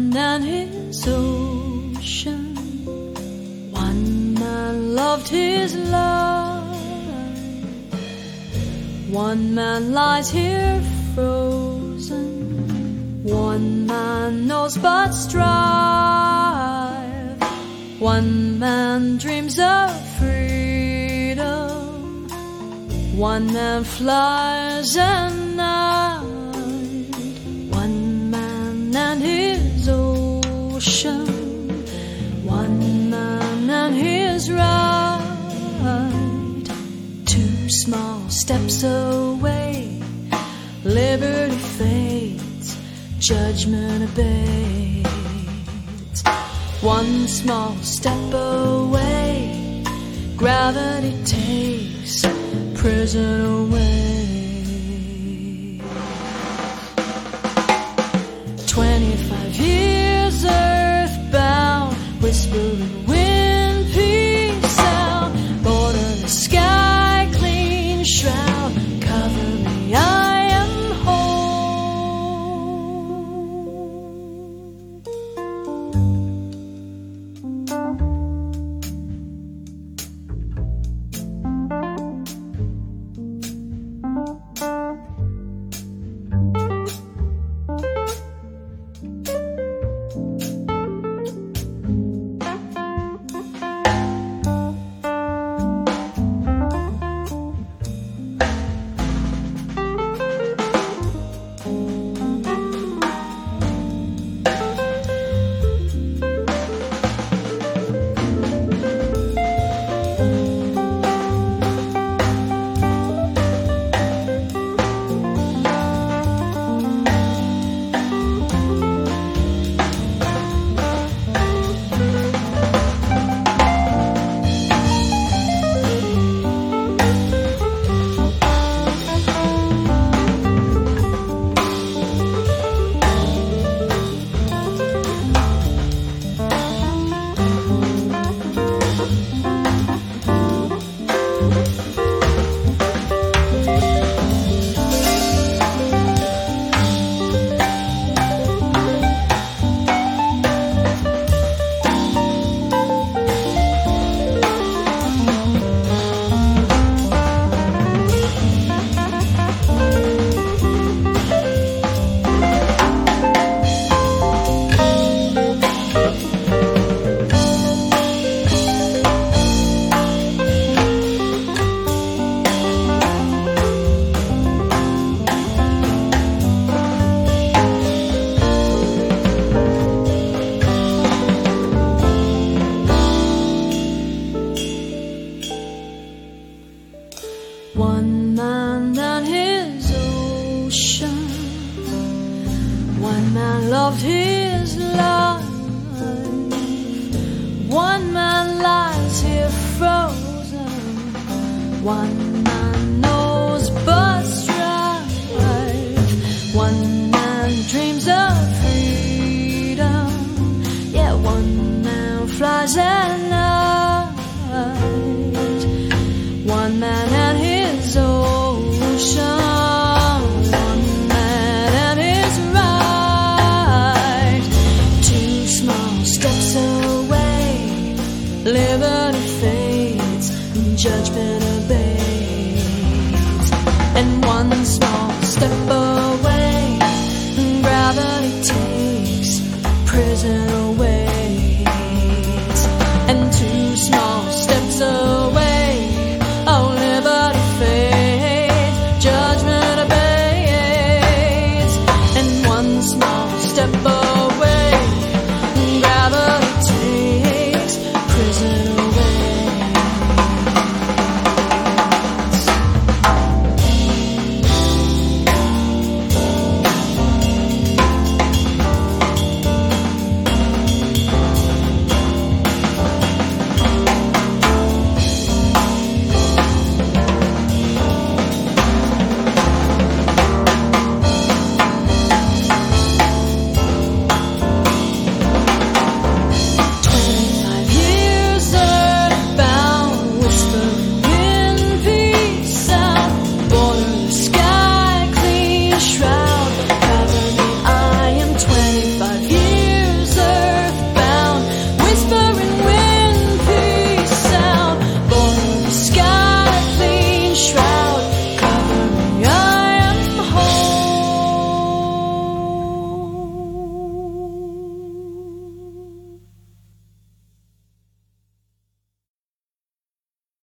man and his ocean. One man loved his life. One man lies here frozen. One man knows but strive. One man dreams of freedom. One man flies at night. One man and his ocean. One man and his ride. Two small steps away, liberty fades, judgment abates. One small step away, gravity takes prison away. 25 years earthbound, whispering wind, peace out, borderless sky, clean shroud, cover me, I am one man and his ocean. One man loved his life. One man lies here frozen. One man knows but strife. One man dreams of freedom. Yeah, one man flies at night. One man and his ocean. One man and his ride. Two small steps away, liberty fades, judgment abates. And one small step away,